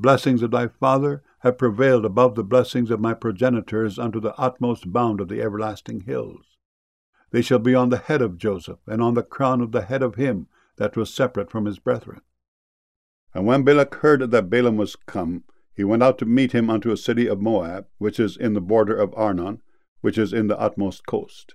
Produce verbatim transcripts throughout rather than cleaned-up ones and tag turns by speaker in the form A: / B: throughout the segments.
A: blessings of thy father have prevailed above the blessings of my progenitors unto the utmost bound of the everlasting hills. They shall be on the head of Joseph, and on the crown of the head of him that was separate from his brethren. And when Balak heard that Balaam was come, he went out to meet him unto a city of Moab, which is in the border of Arnon, which is in the utmost coast.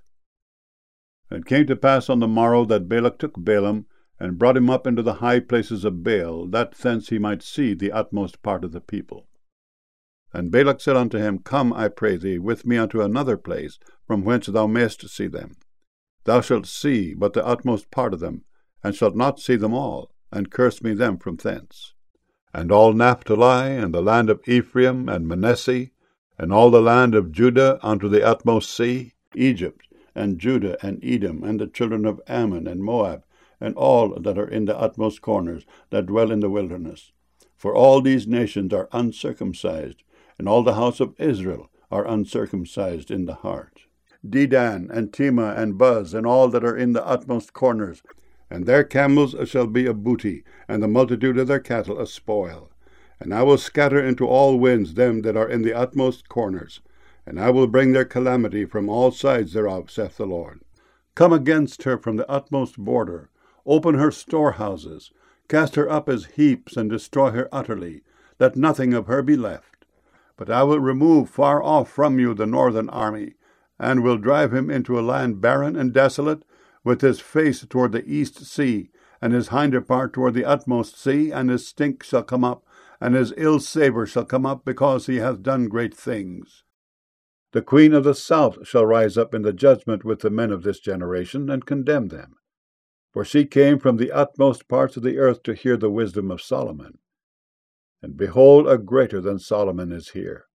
A: And it came to pass on the morrow that Balak took Balaam, and brought him up into the high places of Baal, that thence he might see the utmost part of the people. And Balak said unto him, Come, I pray thee, with me unto another place, from whence thou mayest see them. Thou shalt see but the utmost part of them, and shalt not see them all, and curse me them from thence. And all Naphtali, and the land of Ephraim, and Manasseh, and all the land of Judah unto the utmost sea, Egypt, and Judah, and Edom, and the children of Ammon, and Moab, and all that are in the utmost corners, that dwell in the wilderness. For all these nations are uncircumcised, and all the house of Israel are uncircumcised in the heart. Dedan, and Tema, and Buz, and all that are in the utmost corners, and their camels shall be a booty, and the multitude of their cattle a spoil. And I will scatter into all winds them that are in the utmost corners, and I will bring their calamity from all sides thereof, saith the Lord. Come against her from the utmost border, open her storehouses, cast her up as heaps, and destroy her utterly. Let nothing of her be left. But I will remove far off from you the northern army, and will drive him into a land barren and desolate, with his face toward the east sea, and his hinder part toward the utmost sea, and his stink shall come up, and his ill savour shall come up, because he hath done great things. The queen of the south shall rise up in the judgment with the men of this generation, and condemn them. For she came from the utmost parts of the earth to hear the wisdom of Solomon. And behold, a greater than Solomon is here.